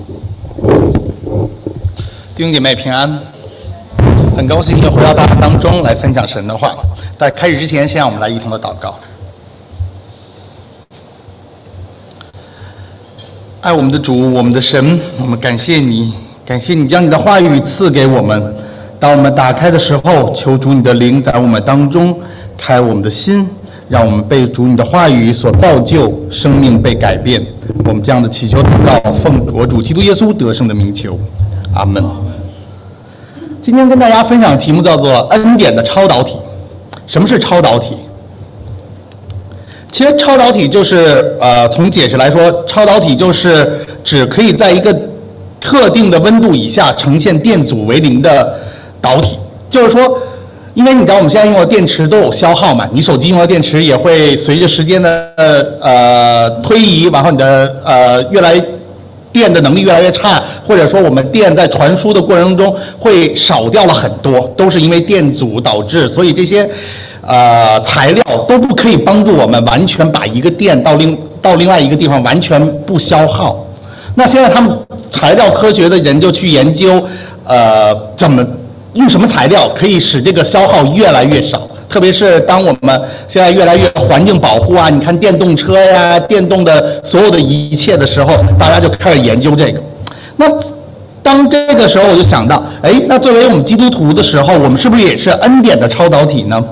弟兄姐妹平安，很高兴又回到大家当中来分享神的话。在开始之前，先让我们来一同的祷告。爱我们的主，我们的神，我们感谢你，感谢你将你的话语赐给我们。当我们打开的时候，求主你的灵在我们当中开我们的心，让我们被主你的话语所造就，生命被改变。我们这样的祈求祷告，奉我主基督耶稣得胜的名求，阿门。今天跟大家分享的题目叫做恩典的超导体。什么是超导体？其实超导体就是从解释来说，超导体就是指可以在一个特定的温度以下呈现电阻为零的导体。就是说，因为你知道我们现在用的电池都有消耗嘛，你手机用的电池也会随着时间的推移，然后你的电的能力越来越差，或者说我们电在传输的过程中会少掉了很多，都是因为电阻导致。所以这些材料都不可以帮助我们完全把一个电到另外一个地方完全不消耗。那现在他们材料科学的人就去研究怎么用什么材料可以使这个消耗越来越少。特别是当我们现在越来越环境保护啊，你看电动车呀、电动的所有的一切的时候，大家就开始研究这个。那当这个时候我就想到，那作为我们基督徒的时候，我们是不是也是恩典的超导体呢？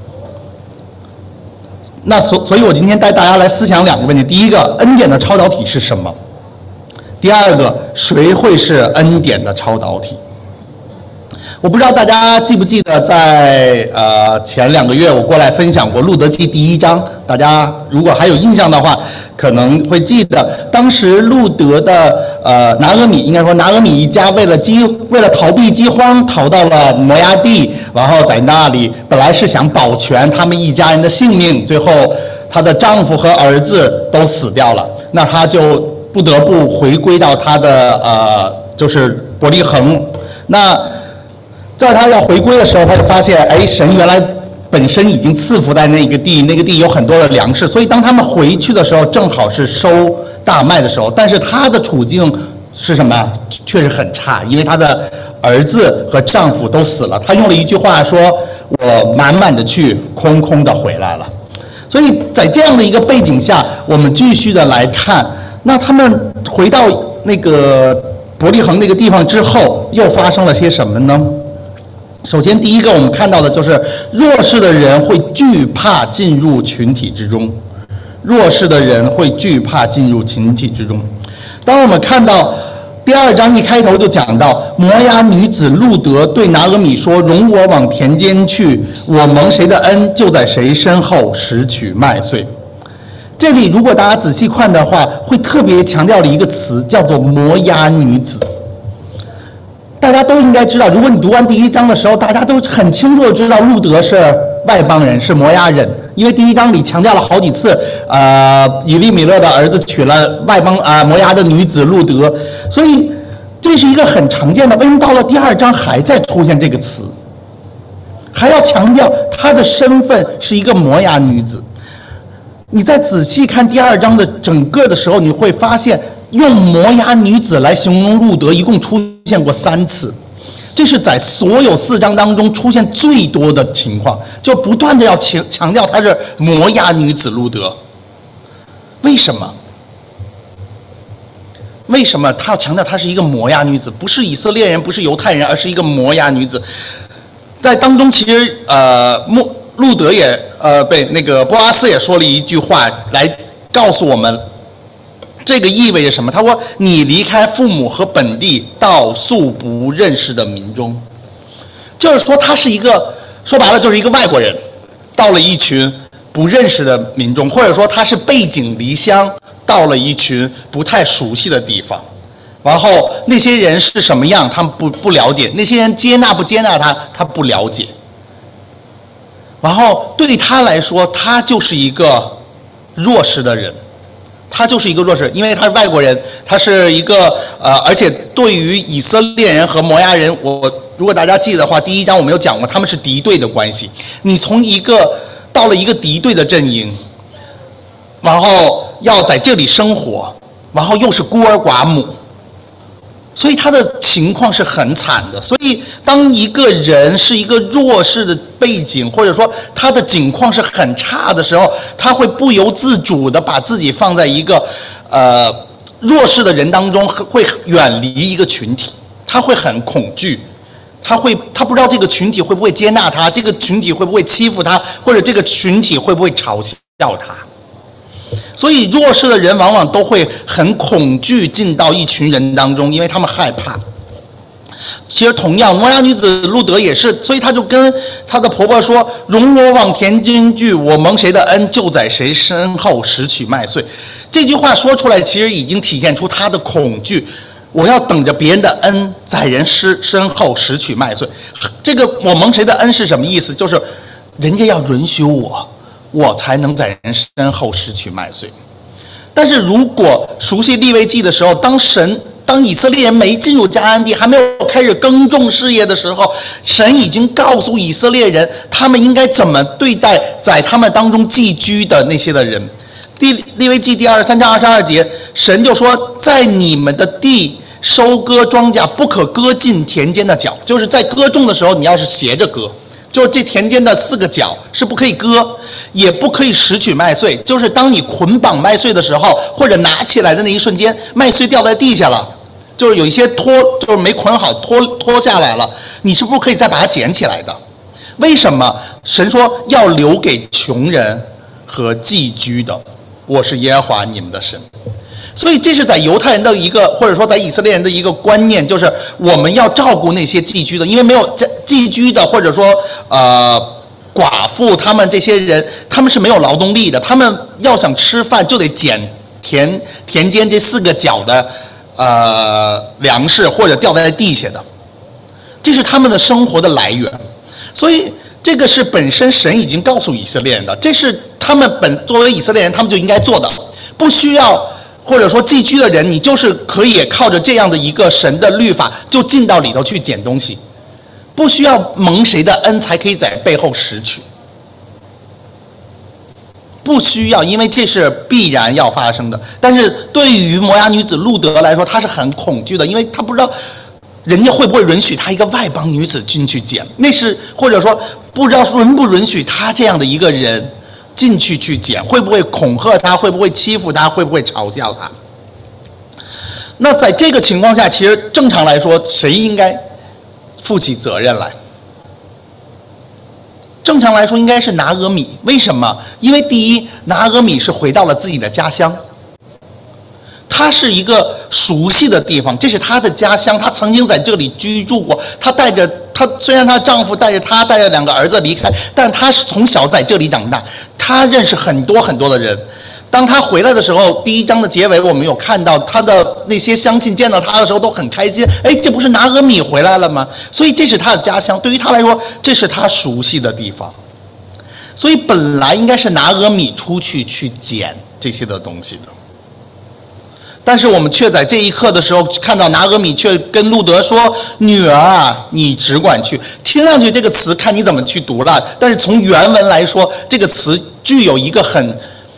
那所以我今天带大家来思想两个问题：第一个，恩典的超导体是什么？第二个，谁会是恩典的超导体？我不知道大家记不记得在前2个月我过来分享过路德记第1章，大家如果还有印象的话，可能会记得当时路德的拿俄米，应该说拿俄米一家为了逃避饥荒，逃到了摩押地，然后在那里本来是想保全他们一家人的性命，最后她的丈夫和儿子都死掉了，那她就不得不回归到她的就是伯利恒。那在他要回归的时候，他就发现，神原来本身已经赐福在那个地有很多的粮食，所以当他们回去的时候，正好是收大麦的时候。但是他的处境是什么？确实很差，因为他的儿子和丈夫都死了。他用了一句话说：“我满满的去，空空的回来了。”所以在这样的一个背景下，我们继续的来看，那他们回到那个伯利恒那个地方之后，又发生了些什么呢？首先，第一个我们看到的就是弱势的人会惧怕进入群体之中。弱势的人会惧怕进入群体之中。当我们看到第2章一开头就讲到，摩押女子路德对拿俄米说：“容我往田间去，我蒙谁的恩，就在谁身后拾取麦穗。”这里如果大家仔细看的话，会特别强调的一个词叫做摩押女子。大家都应该知道，如果你读完第1章的时候，大家都很清楚的知道路德是外邦人，是摩押人，因为第1章里强调了好几次，以利米勒的儿子娶了摩押的女子路德，所以这是一个很常见的。为什么到了第2章还在出现这个词，还要强调她的身份是一个摩押女子？你再仔细看第2章的整个的时候，你会发现用摩押女子来形容路德一共出现过3次，这是在所有4章当中出现最多的情况，就不断的要强调她是摩押女子路德。为什么？为什么他要强调她是一个摩押女子？不是以色列人，不是犹太人，而是一个摩押女子。在当中，其实路德也被那个波阿斯也说了一句话来告诉我们。这个意味着什么？他说：“你离开父母和本地，到素不认识的民中。”就是说，他是一个说白了就是一个外国人，到了一群不认识的民中，或者说他是背井离乡，到了一群不太熟悉的地方。然后那些人是什么样，他们不了解；那些人接纳不接纳他，他不了解。然后对他来说，他就是一个弱势的人。他就是一个弱势，因为他是外国人，他是一个而且对于以色列人和摩押人，如果大家记得的话，第1章我们有讲过，他们是敌对的关系。你从到了一个敌对的阵营，然后要在这里生活，然后又是孤儿寡母， 所以他的情况是很惨的。所以当一个人是一个弱势的背景，或者说他的境况是很差的时候，他会不由自主的把自己放在一个弱势的人当中，会远离一个群体，他会很恐惧，他不知道这个群体会不会接纳他，这个群体会不会欺负他，或者这个群体会不会嘲笑他。所以弱势的人往往都会很恐惧进到一群人当中，因为他们害怕。其实同样，摩押女子路德也是，所以她就跟她的婆婆说：“容我往田间去，我蒙谁的恩，就在谁身后拾取麦穗。”这句话说出来，其实已经体现出她的恐惧。我要等着别人的恩，在人身后拾取麦穗。这个我蒙谁的恩是什么意思？就是人家要允许我才能在人身后拾取麦穗。但是如果熟悉利未记的时候，当以色列人没进入迦南地，还没有开始耕种事业的时候，神已经告诉以色列人，他们应该怎么对待在他们当中寄居的那些的人。利未记第23章22节，神就说：“在你们的地收割庄稼，不可割尽田间的角。”就是在割种的时候，你要是斜着割，就是这田间的4个角是不可以割，也不可以拾取麦穗。就是当你捆绑麦穗的时候，或者拿起来的那一瞬间，麦穗掉在地下了，就是有一些就是没捆好，脱下来了，你是不是可以再把它捡起来的？为什么？神说要留给穷人和寄居的，我是耶和华你们的神。所以这是在犹太人的一个，或者说在以色列人的一个观念，就是我们要照顾那些寄居的，因为没有寄居的，或者说寡妇，他们这些人他们是没有劳动力的，他们要想吃饭就得捡田间这4个角的粮食，或者掉在地下的，这是他们的生活的来源。所以这个是本身神已经告诉以色列人的，这是他们作为以色列人他们就应该做的，不需要。或者说寄居的人，你就是可以靠着这样的一个神的律法，就进到里头去捡东西，不需要蒙谁的恩才可以在背后拾取，不需要，因为这是必然要发生的。但是对于摩押女子路德来说，她是很恐惧的，因为她不知道人家会不会允许她一个外邦女子进去捡，那是或者说不知道允不允许她这样的一个人进去捡，会不会恐吓他，会不会欺负他，会不会嘲笑他。那在这个情况下，其实正常来说谁应该负起责任来？正常来说应该是拿俄米。为什么？因为第一，拿俄米是回到了自己的家乡，他是一个熟悉的地方，这是他的家乡，他曾经在这里居住过，虽然她丈夫带着2个儿子离开，但她是从小在这里长大，她认识很多很多的人。当她回来的时候，第1章的结尾我们有看到她的那些乡亲见到她的时候都很开心，哎，这不是拿俄米回来了吗？所以这是她的家乡，对于她来说，这是她熟悉的地方。所以本来应该是拿俄米出去捡这些的东西的。但是我们却在这一刻的时候看到拿俄米却跟路德说：“女儿啊，你只管去。”听上去这个词看你怎么去读了，但是从原文来说，这个词具有一个很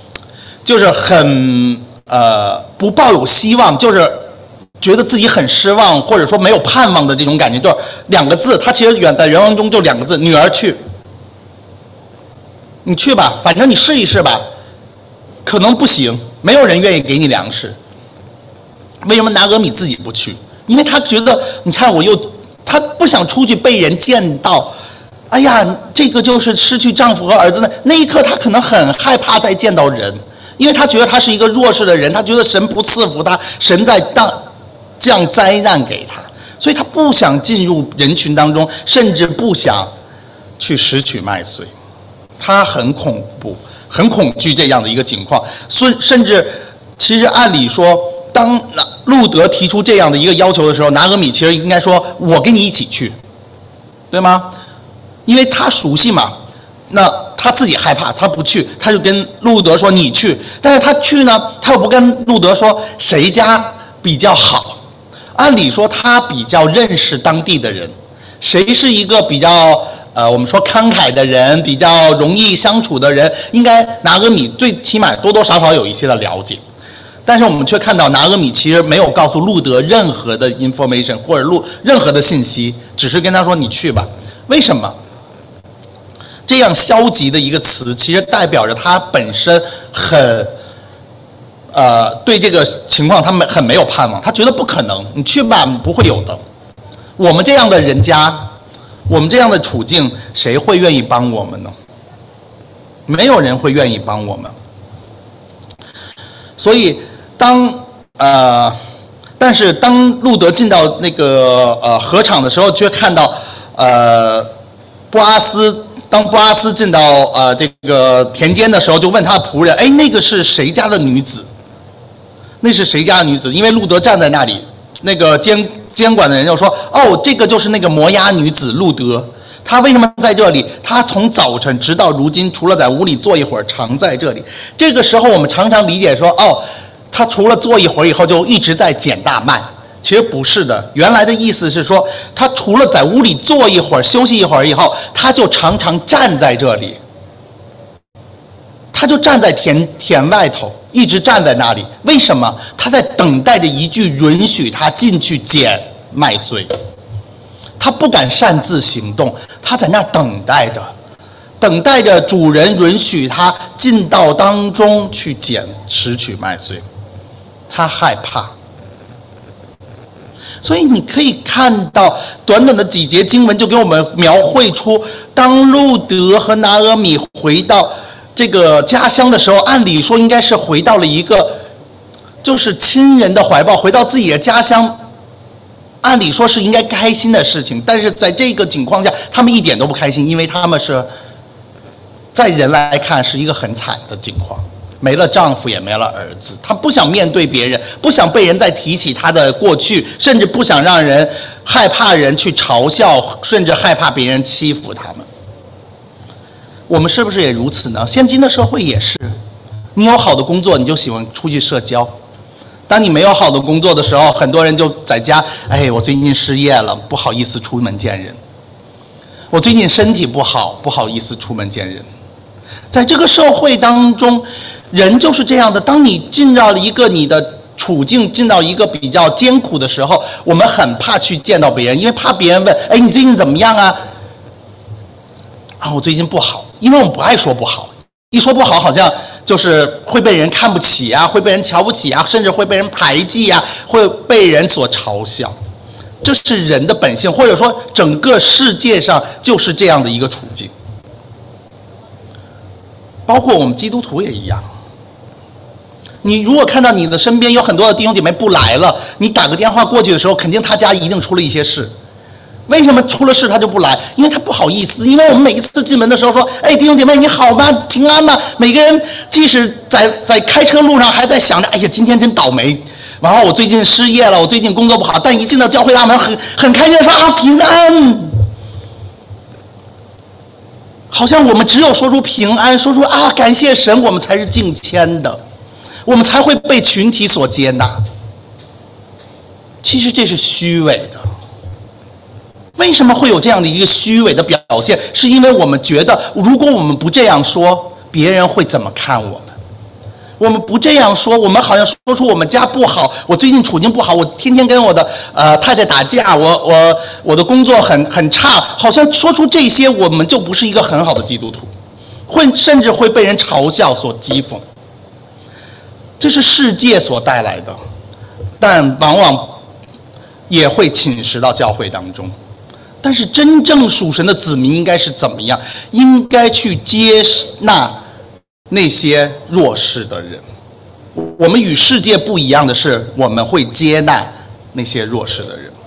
不抱有希望，就是觉得自己很失望，或者说没有盼望的这种感觉，就是2个字。它其实在原文中就2个字：“女儿去。”你去吧，反正你试一试吧，可能不行，没有人愿意给你粮食。为什么拿俄米自己不去？因为他觉得，你看他不想出去被人见到，哎呀，这个就是失去丈夫和儿子的那一刻，他可能很害怕再见到人，因为他觉得他是一个弱势的人，他觉得神不赐福他，神在降灾难给他，所以他不想进入人群当中，甚至不想去拾取麦穗，他很恐怖，很恐惧这样的一个情况，甚至其实按理说，当路德提出这样的一个要求的时候，拿俄米其实应该说：“我跟你一起去，对吗？”因为他熟悉嘛，那他自己害怕，他不去，他就跟路德说：“你去。”但是他去呢，他又不跟路德说谁家比较好。按理说他比较认识当地的人，谁是一个比较我们说慷慨的人，比较容易相处的人，应该拿俄米最起码多多少少有一些的了解。 但是我们却看到拿俄米其实没有告诉路德任何的 information 或者任何的信息，只是跟他说你去吧。为什么？这样消极的一个词，其实代表着他本身对这个情况他很没有盼望，他觉得不可能，你去吧，不会有的。我们这样的人家，我们这样的处境，谁会愿意帮我们呢？没有人会愿意帮我们。所以但是当路德进到那个禾场的时候，却看到当波阿斯进到这个田间的时候，就问他的仆人：“哎，那个是谁家的女子？那是谁家的女子？”因为路德站在那里，那个监管的人就说：“哦，这个就是那个摩押女子路德。她为什么在这里？她从早晨直到如今，除了在屋里坐一会儿，常在这里。”这个时候，我们常常理解说：“哦，她除了坐一会儿以后，就一直在捡大麦。”其实不是的，原来的意思是说，他除了在屋里坐一会儿、休息一会儿以后，他就常常站在这里，他就站在田外头，一直站在那里。为什么？他在等待着一句允许他进去捡麦穗，他不敢擅自行动，他在那等待着主人允许他进到当中去拾取麦穗，他害怕。所以你可以看到，短短的几节经文就给我们描绘出，当路德和拿俄米回到这个家乡的时候，按理说应该是回到了一个就是亲人的怀抱，回到自己的家乡，按理说是应该开心的事情。但是在这个情况下，他们一点都不开心，因为他们是在人来看是一个很惨的境况。没了丈夫也没了儿子，他不想面对别人，不想被人再提起他的过去，甚至不想让人害怕人去嘲笑，甚至害怕别人欺负他们。我们是不是也如此呢？现今的社会也是，你有好的工作，你就喜欢出去社交；当你没有好的工作的时候，很多人就在家，哎，我最近失业了，不好意思出门见人；我最近身体不好，不好意思出门见人。在这个社会当中，人就是这样的，当你进到了一个你的处境，进到一个比较艰苦的时候，我们很怕去见到别人，因为怕别人问：“哎，你最近怎么样啊？”啊，我最近不好，因为我们不爱说不好，一说不好，好像就是会被人看不起啊，会被人瞧不起啊，甚至会被人排挤啊，会被人所嘲笑。这是人的本性，或者说整个世界上就是这样的一个处境，包括我们基督徒也一样。你如果看到你的身边有很多的弟兄姐妹不来了，你打个电话过去的时候，肯定他家一定出了一些事。为什么出了事他就不来？因为他不好意思。因为我们每一次进门的时候说：“哎，弟兄姐妹你好吗？平安吗？”每个人即使在开车路上还在想着：“哎呀，今天真倒霉。然后我最近失业了，我最近工作不好。”但一进到教会大门，很开心地说：“啊，平安。”好像我们只有说出平安，说出啊感谢神，我们才是敬谦的，我们才会被群体所接纳。其实这是虚伪的。为什么会有这样的一个虚伪的表现？是因为我们觉得，如果我们不这样说，别人会怎么看我们？我们不这样说，我们好像说出我们家不好，我最近处境不好，我天天跟我的太太打架，我的工作很差，好像说出这些，我们就不是一个很好的基督徒，甚至会被人嘲笑所讥讽。这是世界所带来的，但往往也会侵蚀到教会当中。但是真正属神的子民应该是怎么样？应该去接纳那些弱势的人。我们与世界不一样的是，我们会接纳那些弱势的人。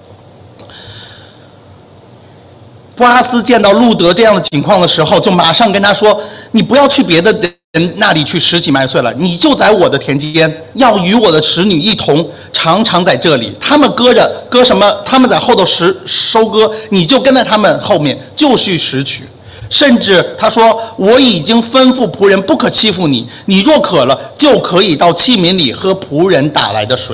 波阿斯见到路德这样的情况的时候，就马上跟他说：“你不要去别的人那里去拾起麦穗了，你就在我的田间，要与我的使女一同，常常在这里。他们割什么？他们在后头收割，你就跟在他们后面，就去拾取。甚至他说，我已经吩咐仆人不可欺负你，你若渴了，就可以到器皿里喝仆人打来的水。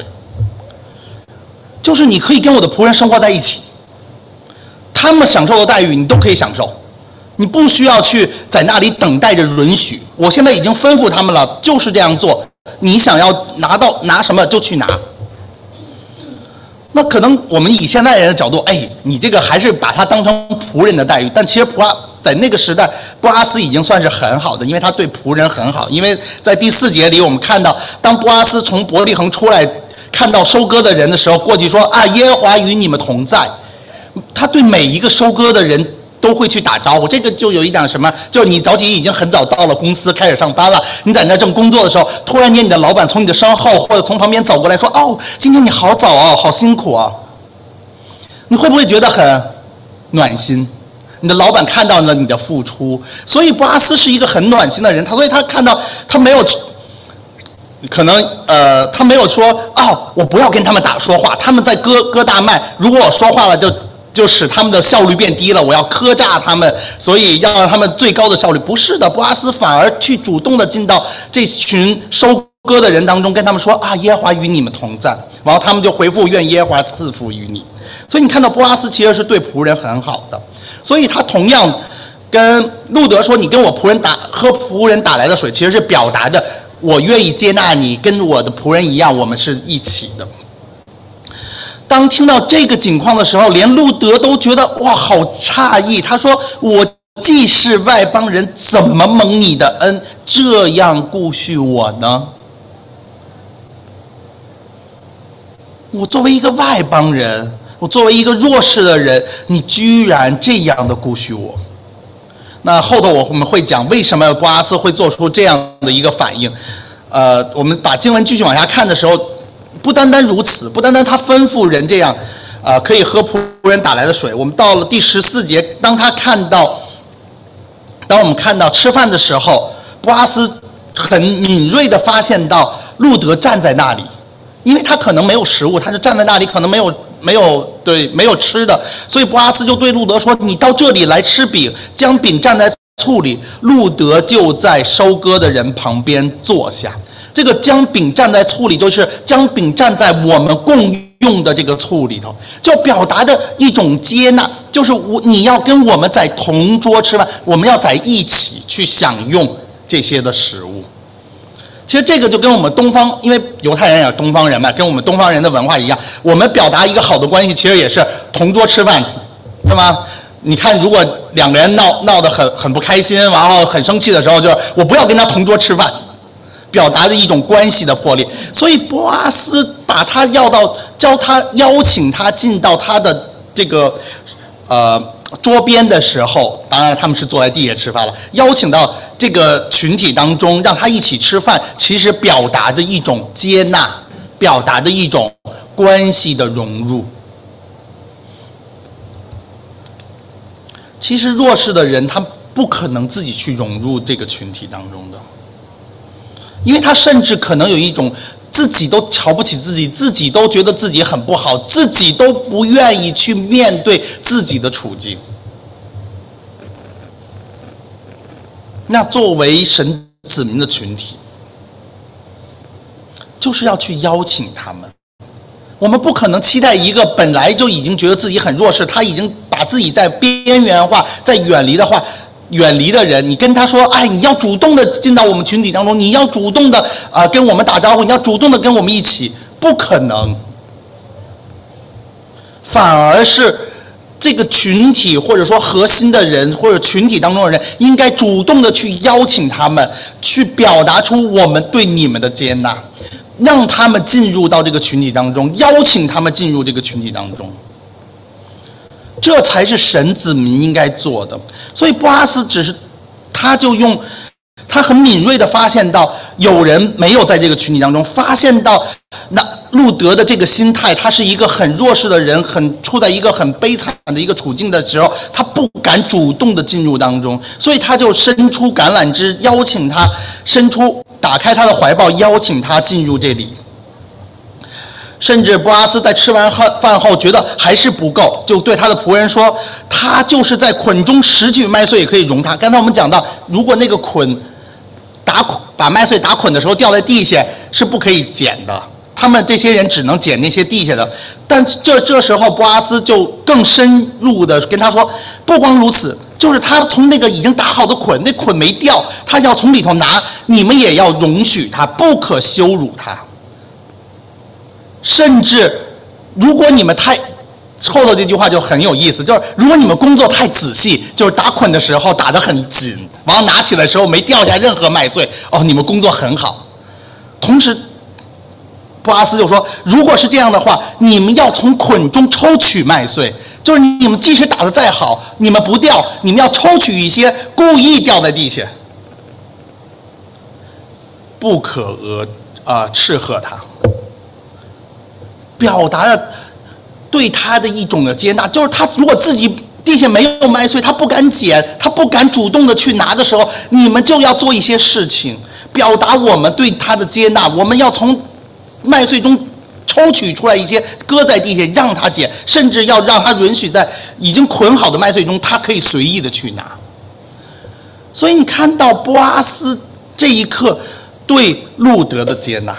就是你可以跟我的仆人生活在一起，他们享受的待遇你都可以享受。”你不需要去在那里等待着允许，我现在已经吩咐他们了，就是这样做， 你想要拿什么就去拿。那可能我们以现代人的角度，哎，你这个还是把他当成仆人的待遇，但其实在那个时代，波阿斯已经算是很好的，因为他对仆人很好。因为在第4节里，我们看到，当波阿斯从伯利恒出来，看到收割的人的时候，过去说啊，耶和华与你们同在。他对每一个收割的人都会去打招呼，这个就有一点什么，就是你早起已经很早到了公司开始上班了，你在那正工作的时候，突然间你的老板从你的身后或者从旁边走过来说，哦，今天你好早哦，好辛苦啊，你会不会觉得很暖心？你的老板看到了你的付出，所以波阿斯是一个很暖心的人，所以他看到他没有，可能他没有说我不要跟他们说话，他们在割大麦，如果我说话了就使他们的效率变低了，我要苛诈他们，所以要让他们最高的效率。不是的，波阿斯反而去主动的进到这群收割的人当中，跟他们说耶和华与你们同在，然后他们就回复愿耶和华赐福于你。所以你看到波阿斯其实是对仆人很好的，所以他同样跟路德说，你跟我喝仆人打来的水，其实是表达着我愿意接纳你，跟我的仆人一样，我们是一起的。当听到这个情况的时候，连路德都觉得哇，好诧异。他说：“我既是外邦人，怎么蒙你的恩，这样顾恤我呢？我作为一个外邦人，我作为一个弱势的人，你居然这样的顾恤我。”那后头我们会讲为什么波阿斯会做出这样的一个反应。我们把经文继续往下看的时候，不单单如此，不单单他吩咐人这样，可以喝仆人打来的水。我们到了第14节，当我们看到吃饭的时候，波阿斯很敏锐地发现到路德站在那里，因为他可能没有食物，他就站在那里，可能没有吃的，所以波阿斯就对路德说：“你到这里来吃饼，将饼蘸在醋里。”路德就在收割的人旁边坐下。这个将饼蘸在醋里，就是将饼蘸在我们共用的这个醋里头，就表达着一种接纳，就是你要跟我们在同桌吃饭，我们要在一起去享用这些的食物。其实这个就跟我们东方，因为犹太人也是东方人嘛，跟我们东方人的文化一样，我们表达一个好的关系，其实也是同桌吃饭，对吗？你看，如果两个人闹得很不开心，然后很生气的时候，就是我不要跟他同桌吃饭。表达的一种关系的破裂，所以波阿斯把他邀请他进到他的这个桌边的时候，当然他们是坐在地下吃饭了，邀请到这个群体当中，让他一起吃饭，其实表达着一种接纳，表达着一种关系的融入。其实弱势的人他不可能自己去融入这个群体当中的。因为他甚至可能有一种自己都瞧不起自己，自己都觉得自己很不好，自己都不愿意去面对自己的处境。那作为神子民的群体，就是要去邀请他们。我们不可能期待一个本来就已经觉得自己很弱势，他已经把自己在边缘化、在远离的人，你跟他说，你要主动的进到我们群体当中，你要主动的跟我们打招呼，你要主动的跟我们一起，不可能。反而是这个群体或者说核心的人或者群体当中的人，应该主动的去邀请他们，去表达出我们对你们的接纳，让他们进入到这个群体当中，邀请他们进入这个群体当中。这才是神子民应该做的。所以波阿斯他很敏锐地发现到有人没有在这个群体当中，发现到那路德的这个心态，他是一个很弱势的人，处在一个很悲惨的一个处境的时候，他不敢主动的进入当中，所以他就伸出橄榄枝，邀请他打开他的怀抱，邀请他进入这里。甚至波阿斯在吃完饭后觉得还是不够，就对他的仆人说，他就是在捆中拾取麦穗也可以容他。刚才我们讲到，如果那个捆把麦穗打捆的时候掉在地下是不可以捡的，他们这些人只能捡那些地下的。但这时候波阿斯就更深入的跟他说，不光如此， 就是他从那个已经打好的捆，那捆没掉，他要从里头拿，你们也要容许他，不可羞辱他。甚至，如果你们太后头这句话就很有意思，就是如果你们工作太仔细，就是打捆的时候打得很紧，然后拿起来的时候没掉下任何麦穗，哦，你们工作很好。同时，波阿斯就说，如果是这样的话，你们要从捆中抽取麦穗，就是你们即使打得再好，你们不掉，你们要抽取一些故意掉在地下，不可斥喝他，表达了对他的一种的接纳，就是他如果自己地下没有麦穗，他不敢捡，他不敢主动的去拿的时候，你们就要做一些事情，表达我们对他的接纳，我们要从麦穗中抽取出来一些，搁在地下让他捡，甚至要让他允许在已经捆好的麦穗中，他可以随意的去拿。所以你看到波阿斯这一刻对路德的接纳，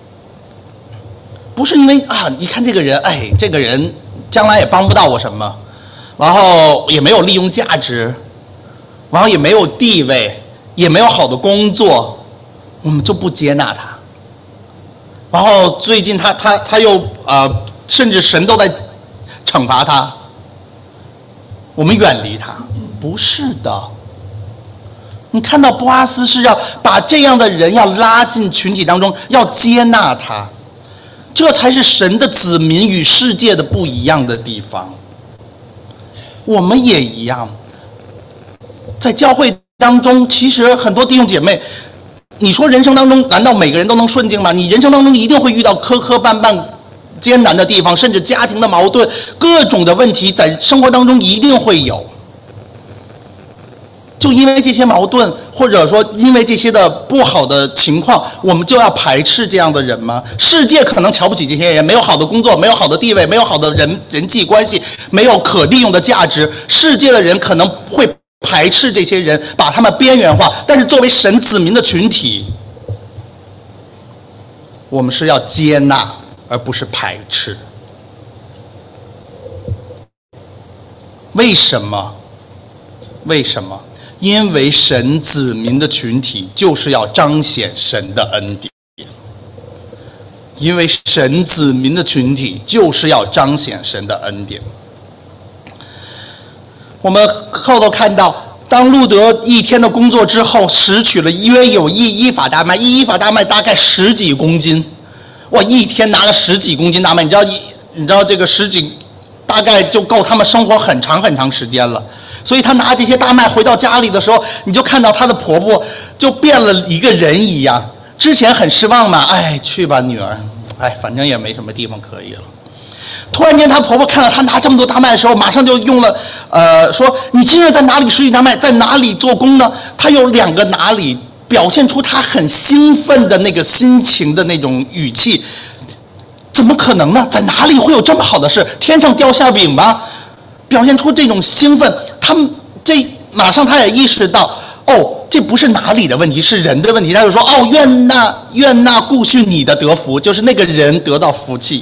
不是因为啊，你看这个人，哎，这个人将来也帮不到我什么，然后也没有利用价值，然后也没有地位，也没有好的工作，我们就不接纳他。然后最近他又甚至神都在惩罚他，我们远离他。不是的，你看到波阿斯是要把这样的人要拉进群体当中，要接纳他，这才是神的子民与世界的不一样的地方。我们也一样，在教会当中，其实很多弟兄姐妹，你说人生当中难道每个人都能顺境吗？你人生当中一定会遇到磕磕绊绊艰难的地方，甚至家庭的矛盾，各种的问题在生活当中一定会有。就因为这些矛盾，或者说因为这些的不好的情况，我们就要排斥这样的人吗？世界可能瞧不起这些人，没有好的工作，没有好的地位，没有好的人际关系，没有可利用的价值，世界的人可能会排斥这些人，把他们边缘化。但是作为神子民的群体，我们是要接纳，而不是排斥。为什么？为什么？因为神子民的群体就是要彰显神的恩典。因为神子民的群体就是要彰显神的恩典。我们后头看到，当路德一天的工作之后，拾取了约有一法大麦，一法大麦大概10几公斤，哇，一天拿了10几公斤大麦，你知道这个10几，大概就够他们生活很长很长时间了。所以他拿这些大麦回到家里的时候，你就看到她的婆婆就变了一个人一样。之前很失望嘛，哎，去吧女儿，哎，反正也没什么地方可以了。突然间，她婆婆看到她拿这么多大麦的时候，马上就用了说你今日在哪里拾取大麦，在哪里做工呢？她有2个哪里，表现出她很兴奋的那个心情的那种语气。怎么可能呢？在哪里会有这么好的事？天上掉馅饼吗？表现出这种兴奋。他们马上他也意识到，哦，这不是哪里的问题，是人的问题。他就说，哦，愿那顾恤你的得福，就是那个人得到福气。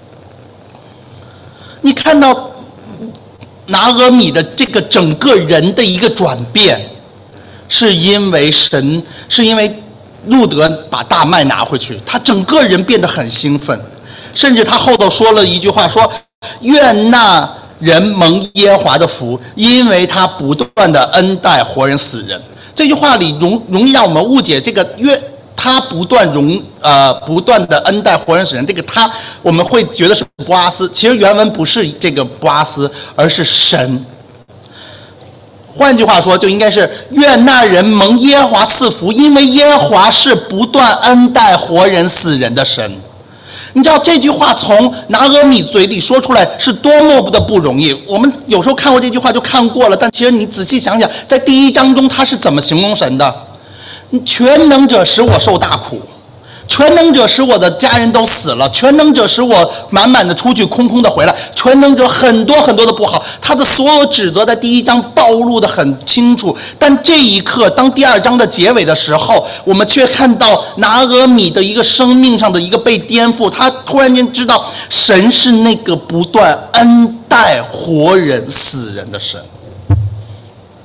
你看到拿俄米的这个整个人的一个转变，是因为路德把大麦拿回去，他整个人变得很兴奋，甚至他后头说了一句话，说愿那人蒙耶和华的福，因为他不断的恩待活人死人。这句话里容易让我们误解这个他不断的恩待活人死人，这个他我们会觉得是波阿斯，其实原文不是这个波阿斯，而是神。换句话说，就应该是愿那人蒙耶和华赐福，因为耶和华是不断恩待活人死人的神。你知道这句话从拿俄米嘴里说出来是多么的不容易。我们有时候看过这句话就看过了，但其实你仔细想想，在第1章中他是怎么形容神的？全能者使我受大苦，全能者使我的家人都死了，全能者使我满满的出去，空空的回来，全能者很多很多的不好，他的所有指责在第1章暴露的很清楚。但这一刻，当第2章的结尾的时候，我们却看到拿俄米的一个生命上的一个被颠覆，他突然间知道神是那个不断恩待活人死人的神。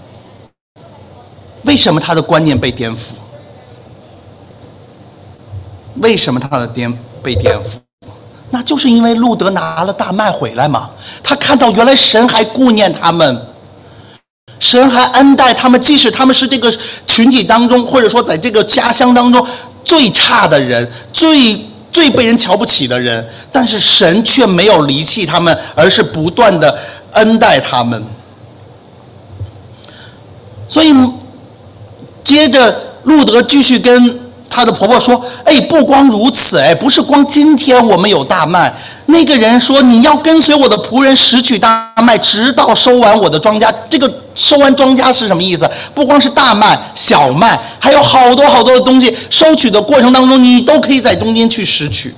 为什么他的观念被颠覆？为什么他的被颠覆？那就是因为路德拿了大麦回来嘛，他看到原来神还顾念他们，神还恩待他们，即使他们是这个群体当中，或者说在这个家乡当中最差的人，最被人瞧不起的人，但是神却没有离弃他们，而是不断的恩待他们。所以接着路德继续跟她的婆婆说，不光如此，不是光今天我们有大麦，那个人说你要跟随我的仆人拾取大麦，直到收完我的庄稼。这个收完庄稼是什么意思？不光是大麦、小麦，还有好多好多的东西，收取的过程当中你都可以在中间去拾取。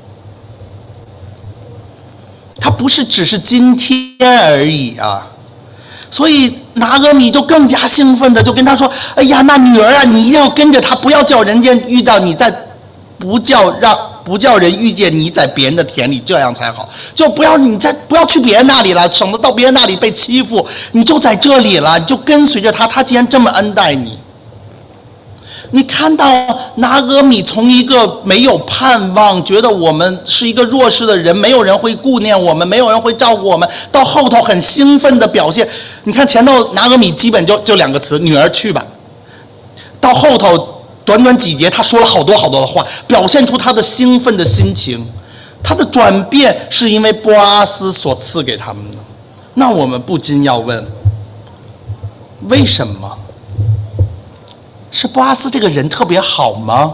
它不是只是今天而已啊。所以拿俄米就更加兴奋的就跟他说，哎呀，那女儿啊，你一定要跟着他，不要叫人家遇到你在，不叫人遇见你在别人的田里，这样才好。就不要去别人那里了，省得到别人那里被欺负，你就在这里了，你就跟随着他，他既然这么恩待你。你看到拿俄米从一个没有盼望，觉得我们是一个弱势的人，没有人会顾念我们，没有人会照顾我们，到后头很兴奋的表现。你看前头拿俄米基本就两个词，女儿去吧。到后头短短几节，他说了好多好多的话，表现出他的兴奋的心情。他的转变是因为波阿斯所赐给他们的。那我们不禁要问，为什么？是波阿斯这个人特别好吗？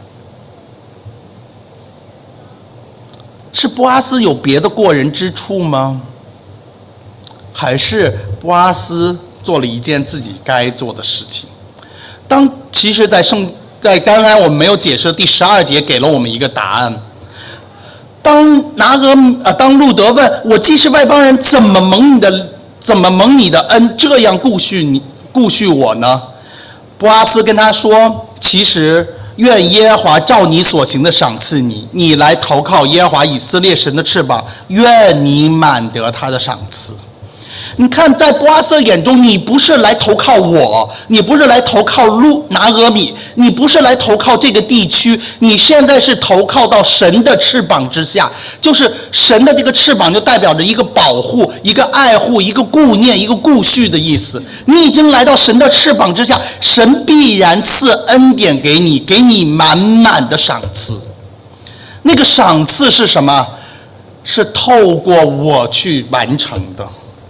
是波阿斯有别的过人之处吗？还是波阿斯做了一件自己该做的事情？其实在刚才我们没有解释第12节给了我们一个答案。当路德问我既是外邦人，怎么蒙你的恩，这样顾恤我呢？波阿斯跟他说，其实愿耶和华照你所行的赏赐你，你来投靠耶和华以色列神的翅膀，愿你满得他的赏赐。你看，在波阿斯眼中，你不是来投靠我，你不是来投靠拿俄米，你不是来投靠这个地区，你现在是投靠到神的翅膀之下。就是神的这个翅膀就代表着一个保护、一个爱护、一个顾念、一个顾恤的意思。你已经来到神的翅膀之下，神必然赐恩典给你，给你满满的赏赐。那个赏赐是什么？是透过我去完成的。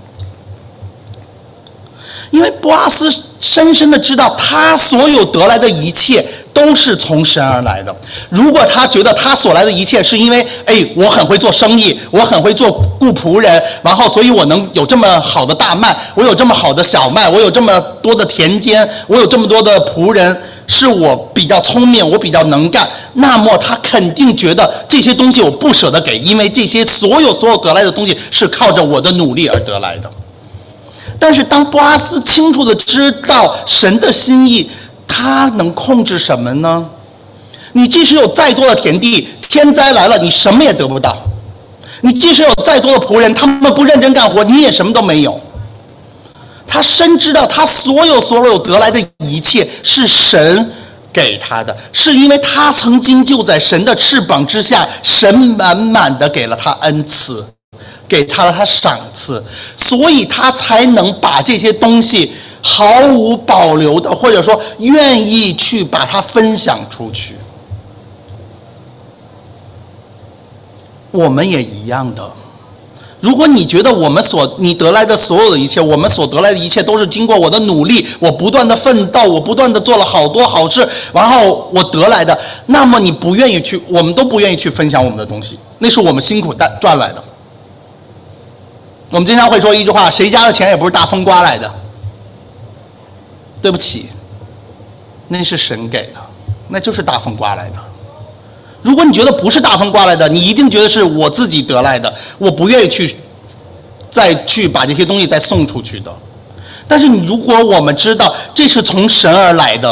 因为波阿斯深深的知道，他所有得来的一切都是从神而来的。如果他觉得他所来的一切是因为，我很会做生意，我很会做雇仆人，然后所以我能有这么好的大麦，我有这么好的小麦，我有这么多的田间，我有这么多的仆人，是我比较聪明，我比较能干，那么他肯定觉得这些东西我不舍得给，因为这些所有得来的东西是靠着我的努力而得来的。但是当波阿斯清楚的知道神的心意，他能控制什么呢？你即使有再多的田地，天灾来了你什么也得不到，你即使有再多的仆人，他们不认真干活，你也什么都没有。他深知道他所有得来的一切是神给他的，是因为他曾经就在神的翅膀之下，神满满的给了他恩赐，给他了他赏赐，所以他才能把这些东西毫无保留的，或者说愿意去把它分享出去。我们也一样的。如果你觉得你得来的所有的一切，我们所得来的一切都是经过我的努力，我不断的奋斗，我不断的做了好多好事，然后我得来的，那么你不愿意去，我们都不愿意去分享我们的东西，那是我们辛苦赚来的。我们经常会说一句话，谁家的钱也不是大风刮来的。对不起，那是神给的，那就是大风刮来的。如果你觉得不是大风刮来的，你一定觉得是我自己得来的，我不愿意再去把这些东西再送出去的。但是如果我们知道这是从神而来的，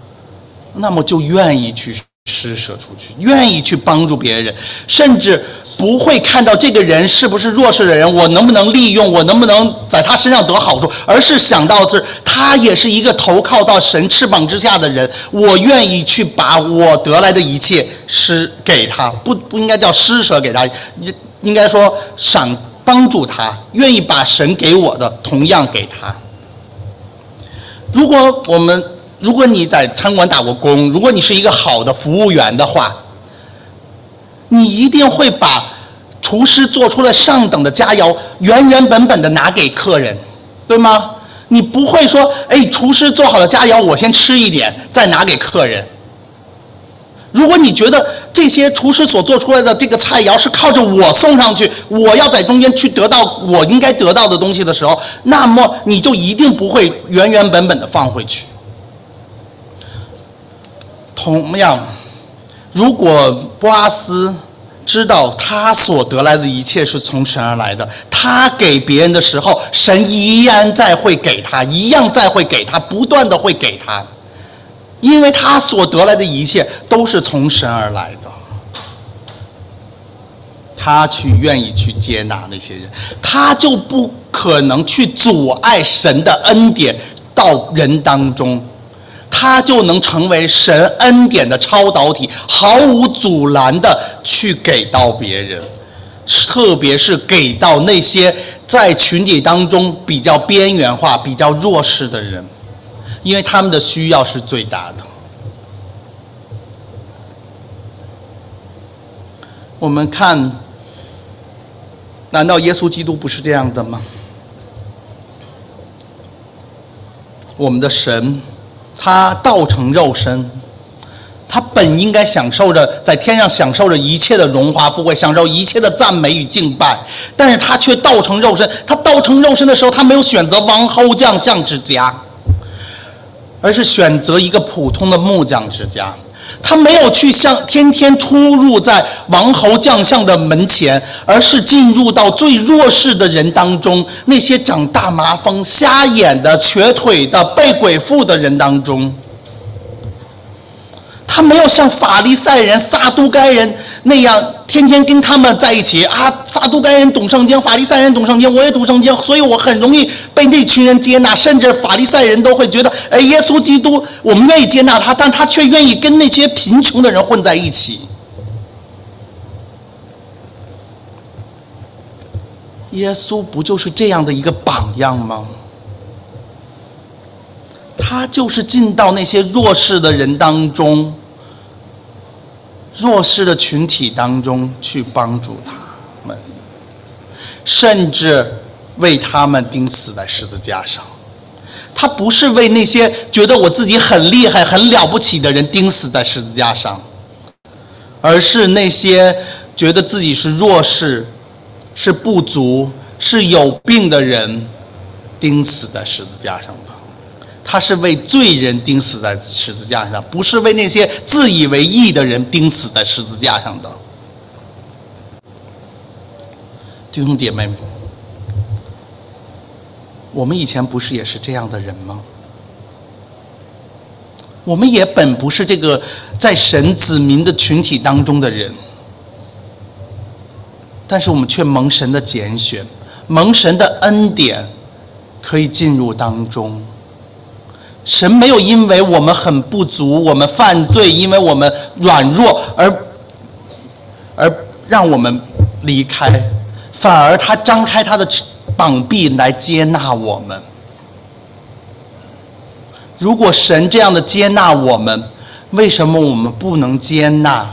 那么就愿意去施舍出去，愿意去帮助别人，甚至不会看到这个人是不是弱势的人，我能不能利用，我能不能在他身上得好处，而是想到他也是一个投靠到神翅膀之下的人，我愿意去把我得来的一切施给他，不应该叫施舍给他，应该说帮助他，愿意把神给我的同样给他。如果你在餐馆打过工，如果你是一个好的服务员的话，你一定会把厨师做出了上等的佳肴原本的拿给客人，对吗？你不会说厨师做好的佳肴我先吃一点再拿给客人。如果你觉得这些厨师所做出来的这个菜肴是靠着我送上去，我要在中间去得到我应该得到的东西的时候，那么你就一定不会原本的放回去。同样，如果波阿斯知道他所得来的一切是从神而来的，他给别人的时候，神依然再会给他，一样再会给他，不断的会给他，因为他所得来的一切都是从神而来的。他愿意去接纳那些人，他就不可能去阻碍神的恩典到人当中，他就能成为神恩典的超导体，毫无阻拦的去给到别人，特别是给到那些在群体当中比较边缘化、比较弱势的人，因为他们的需要是最大的。我们看，难道耶稣基督不是这样的吗？我们的神他道成肉身，他本应该享受着在天上享受着一切的荣华富贵，享受一切的赞美与敬拜，但是他却道成肉身。他道成肉身的时候，他没有选择王侯将相之家，而是选择一个普通的木匠之家。他没有去天天出入在王侯将相的门前，而是进入到最弱势的人当中，那些长大麻风、瞎眼的、瘸腿的、被鬼附的人当中。他没有像法利赛人、撒都该人那样天天跟他们在一起啊，撒都该人懂圣经，法利赛人懂圣经，我也懂圣经，所以我很容易被那群人接纳，甚至法利赛人都会觉得，耶稣基督我们愿意接纳他，但他却愿意跟那些贫穷的人混在一起。耶稣不就是这样的一个榜样吗？他就是进到那些弱势的人当中，弱势的群体当中去帮助他们，甚至为他们钉死在十字架上。他不是为那些觉得我自己很厉害、很了不起的人钉死在十字架上，而是那些觉得自己是弱势、是不足、是有病的人钉死在十字架上的。他是为罪人钉死在十字架上，不是为那些自以为义的人钉死在十字架上的。弟兄姐妹，我们以前不是也是这样的人吗？我们也本不是这个在神子民的群体当中的人，但是我们却蒙神的拣选，蒙神的恩典，可以进入当中。神没有因为我们很不足，我们犯罪，因为我们软弱而让我们离开，反而他张开他的膀臂来接纳我们。如果神这样的接纳我们，为什么我们不能接纳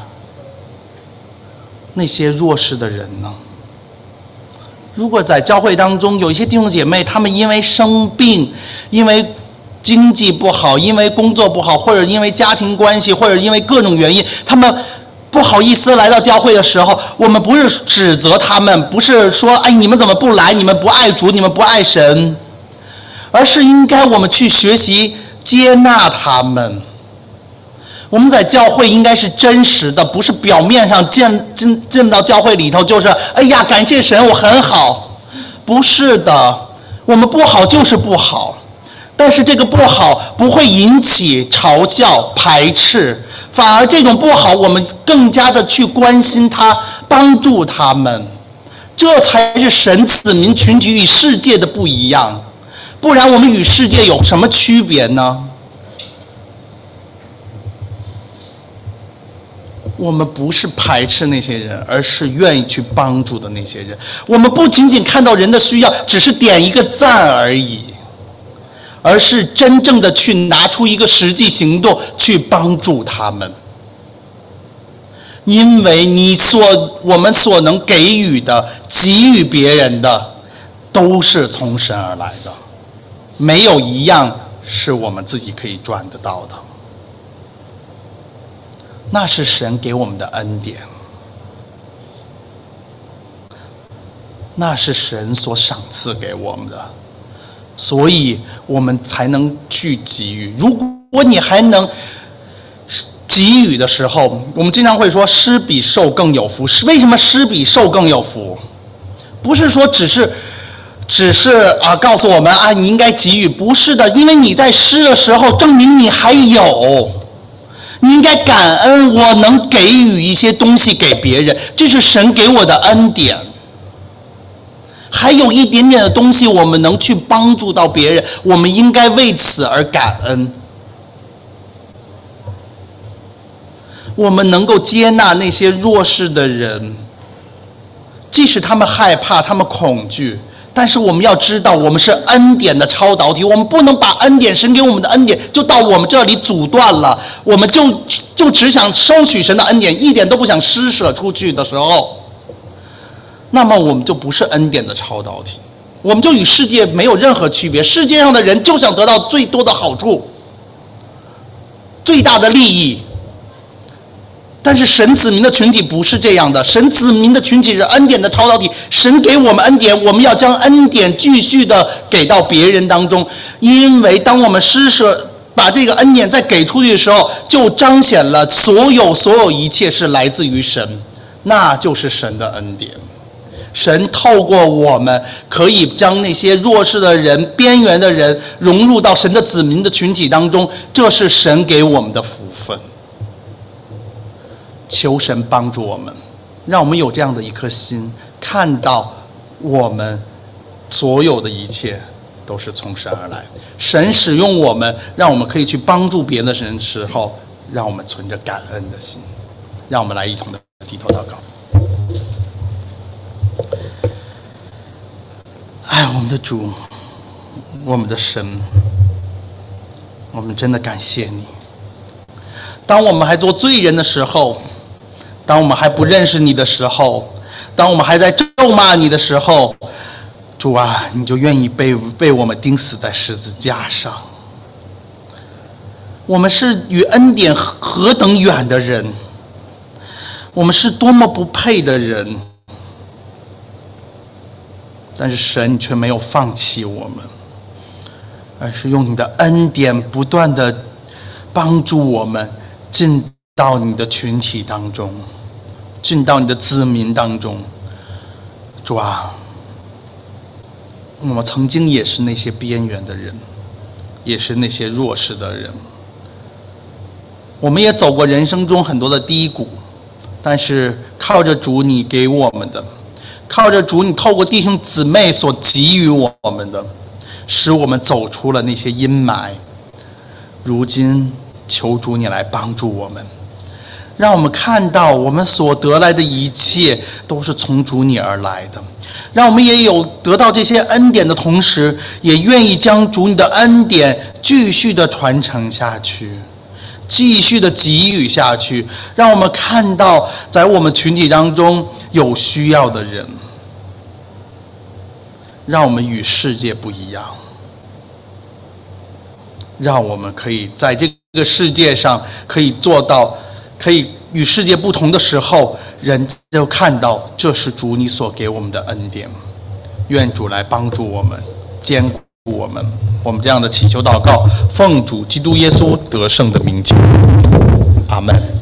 那些弱势的人呢？如果在教会当中有一些弟兄姐妹，他们因为生病，因为经济不好，因为工作不好，或者因为家庭关系，或者因为各种原因，他们不好意思来到教会的时候，我们不是指责他们，不是说你们怎么不来，你们不爱主，你们不爱神，而是应该我们去学习接纳他们。我们在教会应该是真实的，不是表面上进到教会里头就是感谢神我很好，不是的，我们不好就是不好，但是这个不好不会引起嘲笑排斥，反而这种不好我们更加的去关心他， 帮助他们，这才是神子民群体与世界的不一样。不然我们与世界有什么区别呢？我们不是排斥那些人，而是愿意去帮助的那些人。我们不仅仅看到人的需要，只是点一个赞而已，而是真正的去拿出一个实际行动去帮助他们。因为我们所能给予的、给予别人的，都是从神而来的，没有一样是我们自己可以赚得到的。那是神给我们的恩典，那是神所赏赐给我们的，所以我们才能去给予。如果你还能给予的时候，我们经常会说施比受更有福。为什么施比受更有福？不是说只是告诉我们你应该给予，不是的，因为你在施的时候，证明你还有。你应该感恩，我能给予一些东西给别人，这是神给我的恩典。还有一点点的东西，我们能去帮助到别人，我们应该为此而感恩。我们能够接纳那些弱势的人，即使他们害怕，他们恐惧，但是我们要知道，我们是恩典的超导体，我们不能把恩典，神给我们的恩典就到我们这里阻断了，我们就只想收取神的恩典，一点都不想施舍出去的时候，那么我们就不是恩典的超导体，我们就与世界没有任何区别。世界上的人就想得到最多的好处，最大的利益。但是神子民的群体不是这样的，神子民的群体是恩典的超导体，神给我们恩典，我们要将恩典继续的给到别人当中，因为当我们施舍把这个恩典再给出去的时候，就彰显了所有一切是来自于神，那就是神的恩典。神透过我们可以将那些弱势的人、边缘的人融入到神的子民的群体当中，这是神给我们的福分。求神帮助我们，让我们有这样的一颗心，看到我们所有的一切都是从神而来。神使用我们，让我们可以去帮助别的人的时候，让我们存着感恩的心。让我们来一同的低头祷告。我们的主，我们的神，我们真的感谢你。当我们还做罪人的时候，当我们还不认识你的时候，当我们还在咒骂你的时候，主啊，你就愿意被我们钉死在十字架上。我们是与恩典何等远的人，我们是多么不配的人，但是神你却没有放弃我们，而是用你的恩典不断的帮助我们进到你的群体当中，进到你的子民当中。主啊，我们曾经也是那些边缘的人，也是那些弱势的人，我们也走过人生中很多的低谷，但是靠着主你给我们的，靠着主你透过弟兄姊妹所给予我们的，使我们走出了那些阴霾。如今求主你来帮助我们，让我们看到我们所得来的一切都是从主你而来的，让我们也有得到这些恩典的同时，也愿意将主你的恩典继续的传承下去，继续的给予下去，让我们看到在我们群体当中有需要的人，让我们与世界不一样，让我们可以在这个世界上可以做到，可以与世界不同的时候，人就看到这是主你所给我们的恩典。愿主来帮助我们，坚固我们。我们这样的祈求祷告，奉主基督耶稣得胜的名求，阿们。